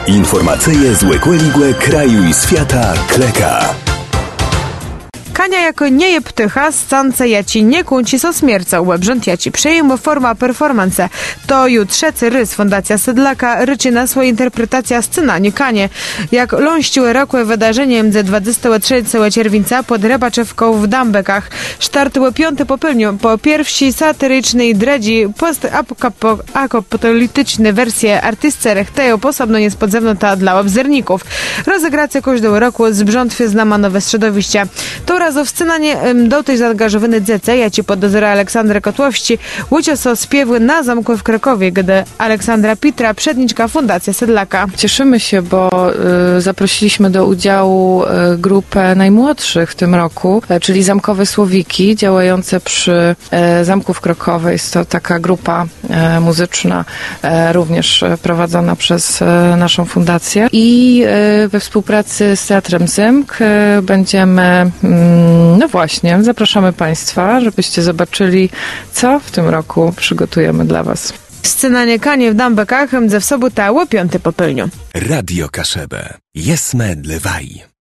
Informacyje z Łekłe kraju i świata kleka. Kania jako nie je ptycha, scance jaci nie kunci so smierca, łebrząt jaci przejmu forma performance. To jutrzecy rys Fundacja Sedlaka ryczy na swoje interpretacja scena, nie kanie. Jak ląściły rakłe wydarzenie między 23 czerwca pod Rebaczewką w Dambekach. Startyły 5 popylniu po pierwsi satyrycznej dredzi post-apokaliptyczne wersje artystce rechteją posobno niespodzewnuta dla obzerników. Rozegracja każdego roku z brzątwy znama nowe środowiście. To w scenanie dotyś zaangażowany dzece, jaci pod dozora Aleksandra Kotłowści, łycio so spiewy na zamku w Krakowie, gdy Aleksandra Pitra, przedniczka Fundacja Sedlaka. Cieszymy się, bo zaprosiliśmy do udziału grupę najmłodszych w tym roku, czyli Zamkowe Słowiki, działające przy Zamku w Krakowie. Jest to taka grupa muzyczna, również prowadzona przez naszą fundację. I we współpracy z Teatrem Zymk będziemy no właśnie, zapraszamy Państwa, żebyście zobaczyli, co w tym roku przygotujemy dla Was. Scenanie kanie w Dambekach ze w sobotę o 5 popylniu. Radio Kaszebę. Jesme dlewaj.